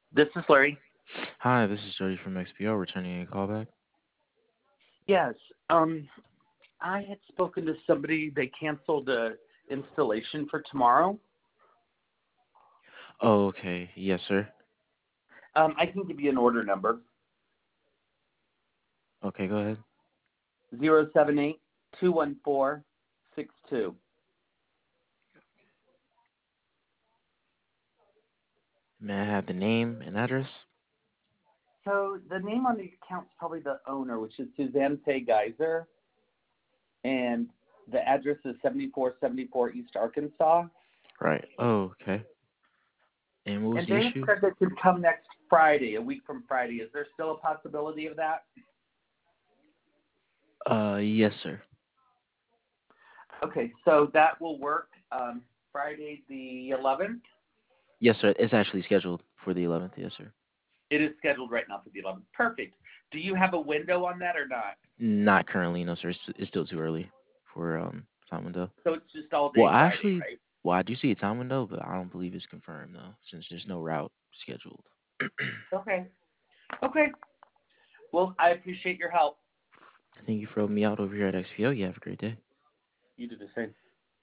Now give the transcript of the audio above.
This is Larry. Hi, this is Jody from XPO returning a callback. Yes. I had spoken to somebody. They canceled the installation for tomorrow. Oh, okay. Yes, sir. I can give you an order number: Okay, go ahead. 078-214-62. May I have the name and address? So the name on the account's probably the owner, which is Suzanne Tay Geyser, and the address is 7474 East Arkansas. Right. Oh, okay. And what was And the they had issue? said they could come next Friday, a week from Friday. Is there still a possibility of that? Yes, sir. Okay, so that will work. Friday the 11th. Yes, sir. It's actually scheduled for the 11th. Yes, sir. It is scheduled right now for the 11th. Perfect. Do you have a window on that or not? Not currently, no, sir. It's still too early for time window. So it's just all Well, day Friday, actually, right? well, I do see a time window, but I don't believe it's confirmed though, since there's no route scheduled. Okay. Okay. Well, I appreciate your help. Thank you for helping me out over here at XPO. You have a great day. You do the same.